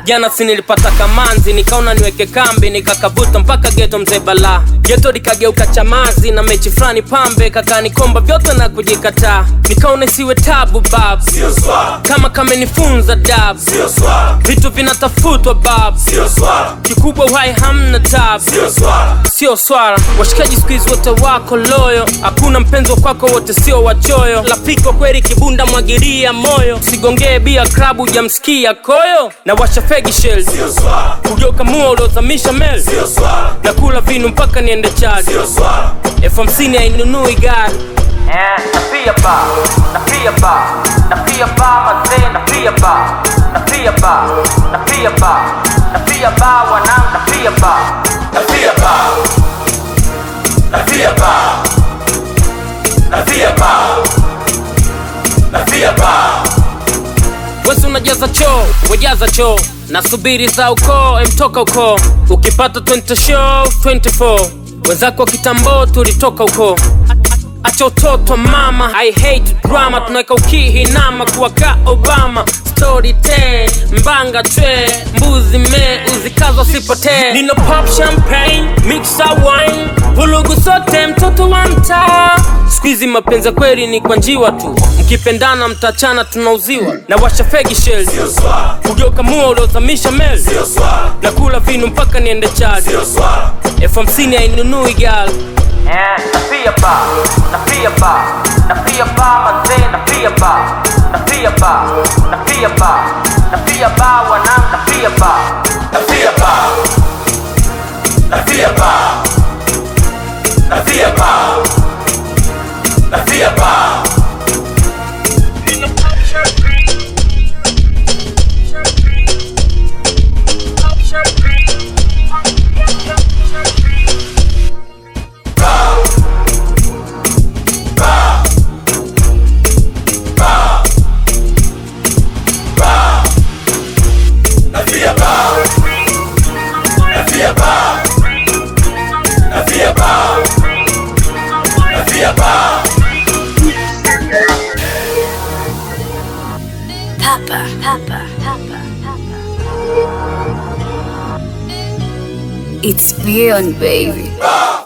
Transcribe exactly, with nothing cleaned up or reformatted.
Jana si nilipata kamanzi, nikaona niweke kambi, nikakavuta mpaka ghetto mzee bala. Ghetto likageuka chamazi na mechi frani pambe, kaka nikomba vyote na kujikataa. Nikaona siwe tabu bab, sio swala. Kama kama nifunza dab, sio swala. Vitu vinatafutwa bab, sio swala. Kikubwa uhai hamna tab, sio swala. Sio swala. Washikaji squeeze wote wako loyo, hakuna mpenzo kwako wote sio wachoyo. Lapiko kweli kibunda mwagiria moyo, sigongee bia club hujamsikia koyo. Na washa fegi shell, sio swala. Kugeuka mua ulozamisha mel, sio swala. Na kula vinu mpaka niende charge, sio swala. elfu hamsini hainunui gari. Eh, na pia ba, na pia ba, na pia ba mazee, na pia ba, na pia ba, na pia ba, na pia ba wanangu, na pia ba, na pia ba, na pia ba, na pia ba, na pia ba. Wewe unajaza choo, wajaza choo, nasubiri za uko, emtoka uko. Ukipata twenty show, twenty-four. Wenzako kitambo tulitoka uko. Acha utoto mama, I hate drama. Tunaweka ukihi nama kuwaka Obama. Story ten, mbanga tre, mbuzi me, uzikazo sipote. Nino pop champagne, mixa wine, vulugu sote mtoto wa mtaa. Squeezy mapenza kweli ni kwa njiwa tu, mkipendana mtachana tunauziwa. Na washa fegi shell, sio swala. Kugeuka mua ulozamisha mel, sio swala. Na kula vinu mpaka niende charge, sio swala. elfu hamsini hainunui gal. eh, na pia ba, na pia ba, na pia ba mazee, na pia ba, na pia ba, na pia ba, na pia ba wanangu, na pia ba, na pia ba, na pia ba, na pia ba, na pia ba. Papa, Papa, Papa, Papa. It's beyond, baby.